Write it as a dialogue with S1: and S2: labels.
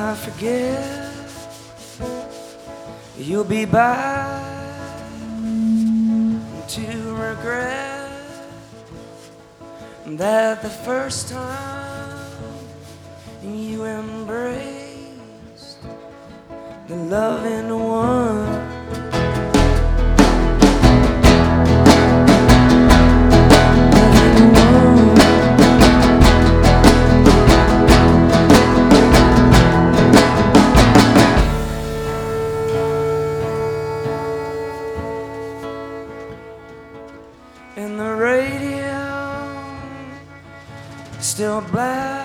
S1: I forget, you'll be back to regret that the first time you embraced the loving one. And the radio still blasts